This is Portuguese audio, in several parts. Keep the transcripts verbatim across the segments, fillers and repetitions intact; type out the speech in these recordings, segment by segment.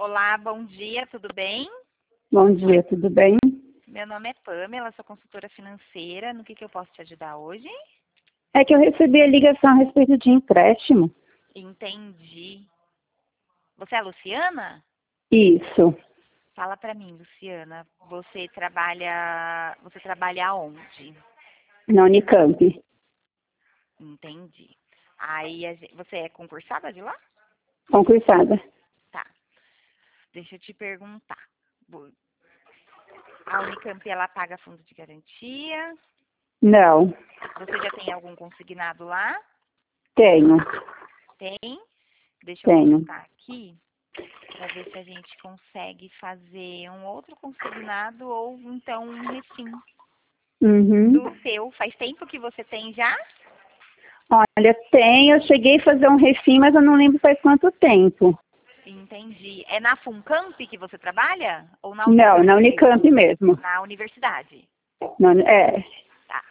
Olá, bom dia, tudo bem? Bom dia, tudo bem? Meu nome é Pamela, sou consultora financeira. No que, que eu posso te ajudar hoje? É que eu recebi a ligação a respeito de empréstimo. Entendi. Você é a Luciana? Isso, Fala pra mim, Luciana. Você trabalha, você trabalha aonde? na Unicamp. Entendi. Aí a gen- você é concursada de lá? Concursada. Tá. Deixa eu te perguntar. Bo- A Unicamp ela paga fundo de garantia? Não, Você já tem algum consignado lá? tenho, Tem? Deixa eu tenho. consultar aqui para ver se a gente consegue fazer um outro consignado ou então um refim Uhum. do seu. Faz tempo que você tem já? Olha, tenho, eu cheguei a fazer um refim, mas eu não lembro faz quanto tempo. Entendi. É na Funcamp que você trabalha? Ou na Não, na Unicamp? Unicamp mesmo. Na universidade. Na uni- é, Tá.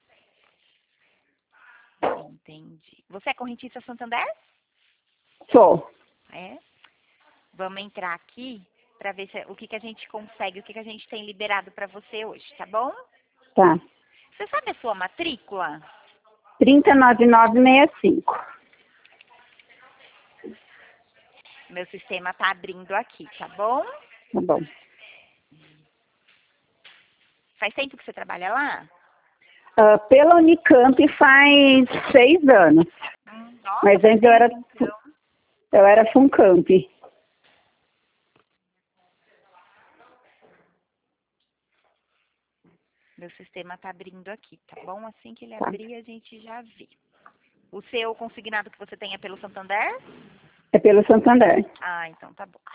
Entendi. Você é correntista Santander? sou. É. Vamos entrar aqui para ver se, o que, que a gente consegue, o que, que a gente tem liberado para você hoje, tá bom? Tá. Você sabe a sua matrícula? trinta e nove mil novecentos e sessenta e cinco. Meu sistema tá abrindo aqui, tá bom? Tá bom. Faz tempo que você trabalha lá? Ah, pela Unicamp faz seis anos. Hum, nossa, Mas faz antes eu era, tempo, então. eu era Funcamp. Meu sistema tá abrindo aqui, tá bom? Assim que ele Tá. abrir, a gente já vê. O seu consignado que você tem é pelo Santander? É pelo Santander. Ah, então tá bom.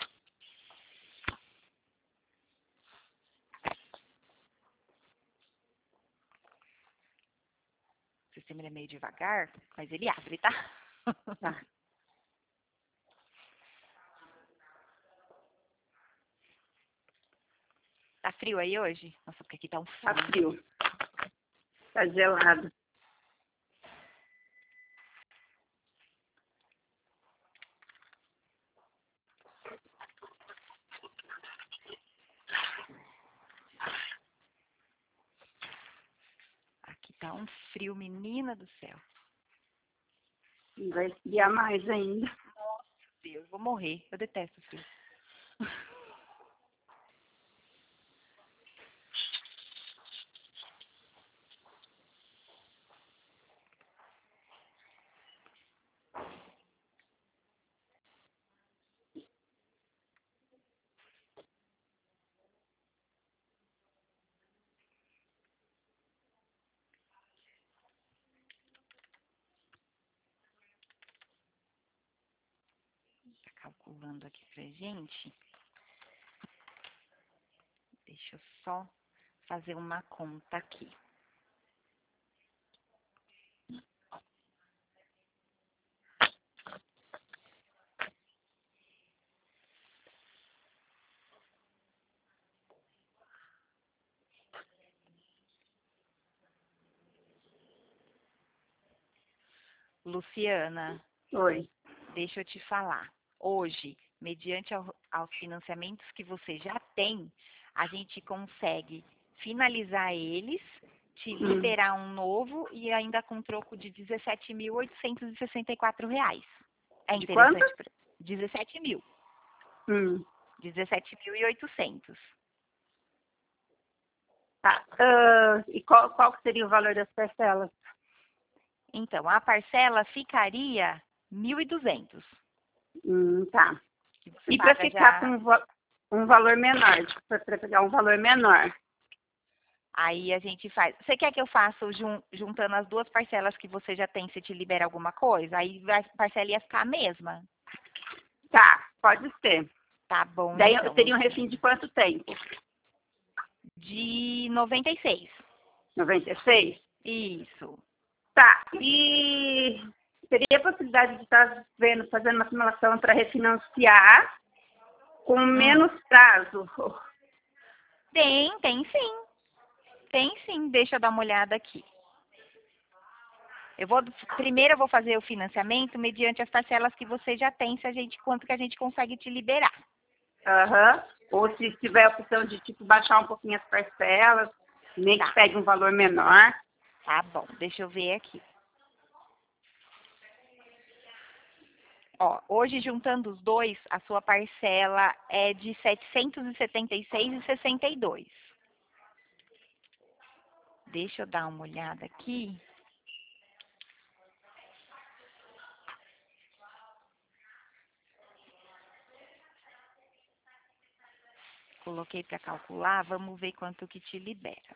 O sistema ele é meio devagar, mas ele abre, tá? Tá. Tá frio aí hoje? Nossa, porque aqui tá um Tá frio. frio. Tá gelado. Aqui tá um frio, menina do céu. Vai esfriar mais ainda. Deus, vou morrer. Eu detesto frio. Tá calculando aqui pra gente. Deixa eu só fazer uma conta aqui. Luciana, Oi. deixa eu te falar. Hoje, mediante ao- aos financiamentos que você já tem, a gente consegue finalizar eles, te Hum. liberar um novo e ainda com troco de dezessete mil oitocentos e sessenta e quatro reais. É De quanto? interessante? pra- dezessete mil. Hum. dezessete mil e oitocentos. Tá. Ah, e qual, qual que seria o valor das parcelas? Então, a parcela ficaria mil e duzentos. Hum, tá. Que você E para paga ficar já. com um, va- um valor menor, tipo, para pegar um valor menor. Aí a gente faz. Você quer que eu faça jun- juntando as duas parcelas que você já tem, se te libera alguma coisa? Aí vai- a parcela ia ficar a mesma. Tá, pode ser. Tá bom, Daí então. seria um refim de quanto tempo? De noventa e seis. noventa e seis? Isso. Tá. E teria a possibilidade de estar vendo, fazendo uma simulação para refinanciar com menos prazo? Tem, tem sim. Tem sim. Deixa eu dar uma olhada aqui. Eu vou, primeiro eu vou fazer o financiamento mediante as parcelas que você já tem, se a gente, quanto que a gente consegue te liberar. Aham. Ou se tiver a opção de, tipo, baixar um pouquinho as parcelas, nem Tá, que pegue um valor menor. tá bom. Deixa eu ver aqui. Ó, hoje juntando os dois, a sua parcela é de setecentos e setenta e seis reais e sessenta e dois centavos. Deixa eu dar uma olhada aqui. Coloquei para calcular, vamos ver quanto que te libera.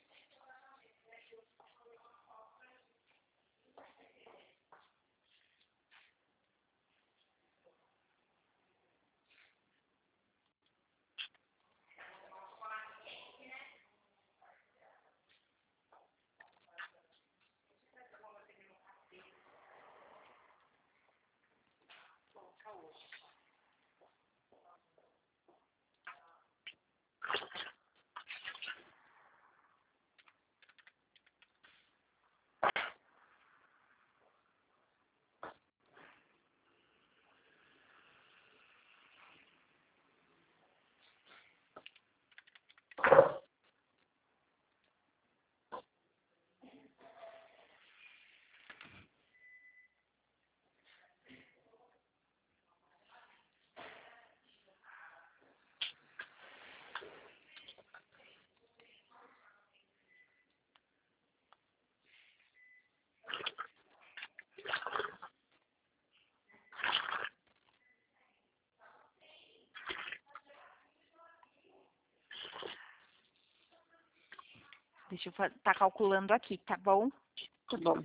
Deixa eu estar tá calculando aqui, tá bom? Tá bom.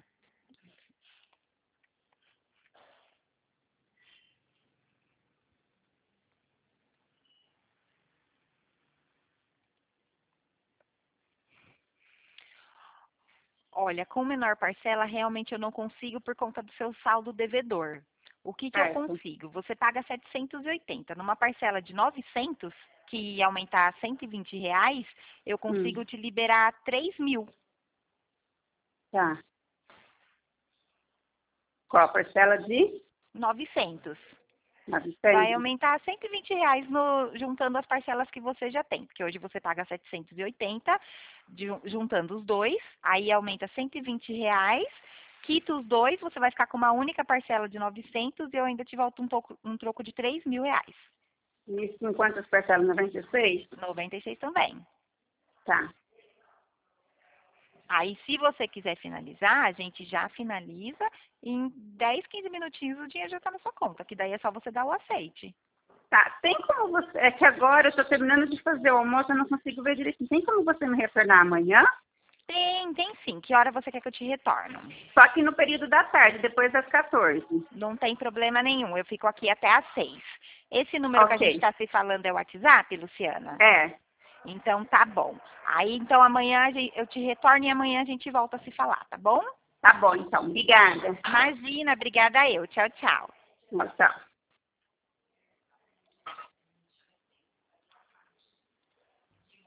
Olha, com menor parcela, realmente eu não consigo por conta do seu saldo devedor. O que que eu Certo. consigo? Você paga setecentos e oitenta. Numa parcela de novecentos, que ia aumentar a cento e vinte reais, eu consigo Hum, te liberar três mil. tá. Qual a parcela de novecentos. Vai novecentos? aumentar cento e vinte reais no, juntando as parcelas que você já tem, porque hoje você paga setecentos e oitenta, de- juntando os dois, aí aumenta cento e vinte reais, quita os dois, você vai ficar com uma única parcela de novecentos e eu ainda te volto um, pouco, um troco de três mil reais. Isso em quantas parcelas? noventa e seis? noventa e seis também. Tá. Aí, se você quiser finalizar, a gente já finaliza e em dez, quinze minutinhos o dinheiro já está na sua conta, que daí é só você dar o aceite. Tá, tem como você... É que agora eu estou terminando de fazer o almoço, eu não consigo ver direitinho. Tem como você me retornar amanhã? Tem, tem sim. Que hora você quer que eu te retorno? Só que no período da tarde, depois das quatorze. Não tem problema nenhum, eu fico aqui até às seis. Esse número que a gente Ok. está se falando é o WhatsApp, Luciana? É. Então tá bom. Aí então amanhã a gen- eu te retorno e amanhã a gente volta a se falar, tá bom? Tá bom, então. Obrigada. Imagina, obrigada eu. Tchau, tchau. Tchau, tchau.